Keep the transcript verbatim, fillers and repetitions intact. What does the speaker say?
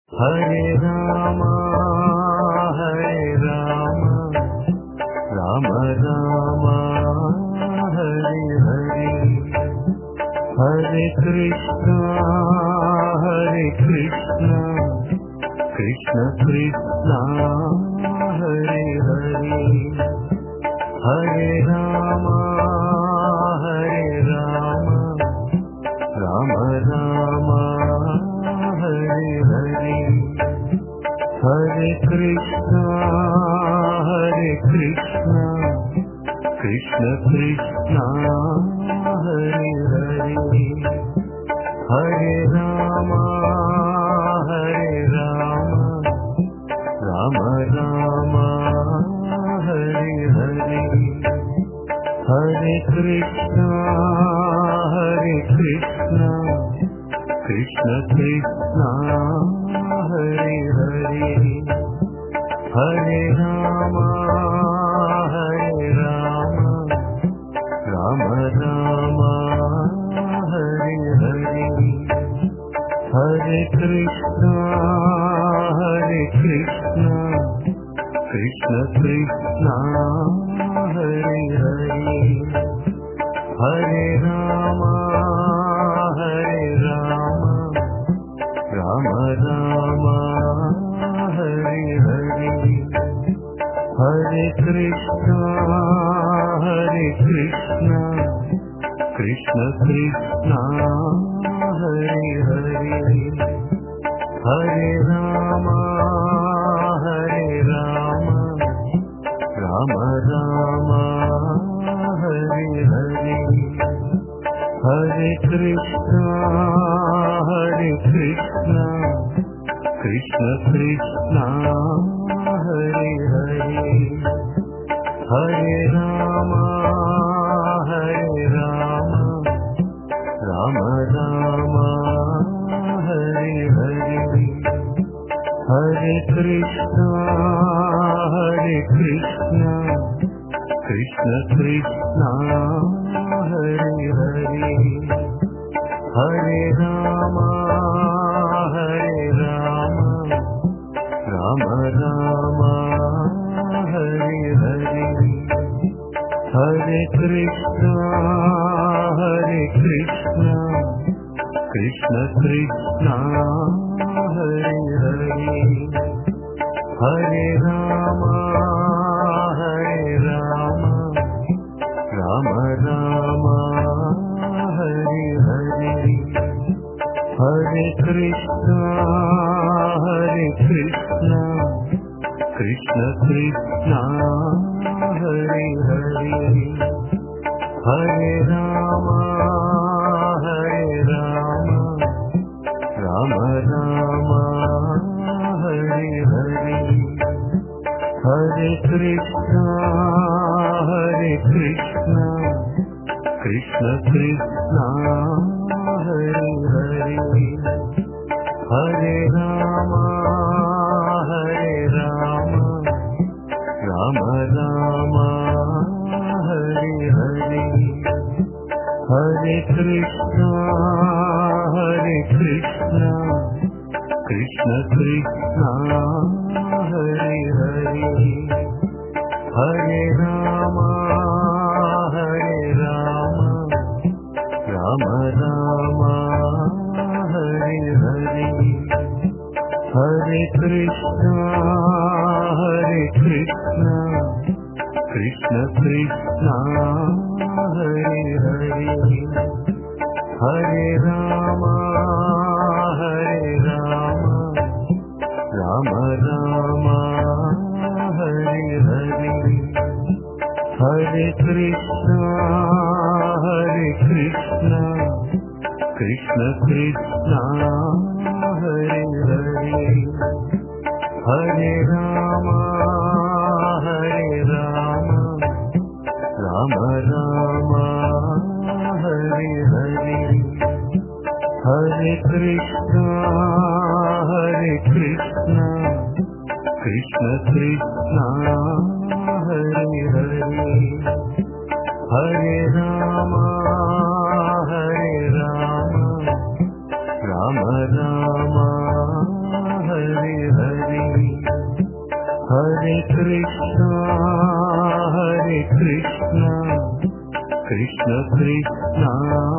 Hare Rama Hare Rama Rama Rama Hare Hare Hare Krishna Hare Krishna Krishna Krishna Hare Hare Hare Rama Hare Rama Rama Rama Hare Hare Hare Krishna Hare Krishna Krishna Krishna Hare Hare Hare Rama Hare Rama Rama Rama Hare Hare Hare Krishna Hare Krishna Krishna Krishna Hare Hare Hare Rama Hare Rama Rama Rama Hare Hare Hare Krishna Hare Krishna Krishna Krishna Hare Hare Hare Rama Hare Rama Rama Rama Hare Hare Hare Krishna Hare Krishna Krishna Krishna Hare Hare Hare Rama Hare Rama Rama Rama Hare Hare Hare Krishna Hare Krishna Krishna Krishna Hare Hare Hare Rama Hare Rama Rama Rama Hare Hare Hare Krishna Hare Krishna Krishna Krishna Hare Hare Hare Rama Hare Rama Rama Rama Hare Hare Hare Krishna Hare Krishna Krishna Krishna Hare Hare Hare Rama Hare Rama Rama Rama Hare Hare Hare Krishna Hare Krishna Krishna Krishna Hare Hare Hare Rama Hare Rama Rama Rama Hare Hare Hare Krishna Hare Krishna Krishna Krishna Hare Hare Hare Rama Hare Rama Rama Rama Hare Hare Hare Krishna Hare Krishna Krishna Krishna Hare Hare Hare Rama Hare Rama Rama Rama Hare Hare Hare Krishna Hare Krishna Krishna Krishna Hare Hare Hare Rama Hare Rama Rama Rama Hare Hare Hare Krishna Hare Krishna Krishna Krishna Hare Hare Hare Rama Hare Rama Rama Rama Hare Hare Hare Krishna Hare Krishna Krishna Krishna Hare Hare Hare Rama Hare Rama Rama Rama Hare Hare Krishna Hare Krishna Krishna Krishna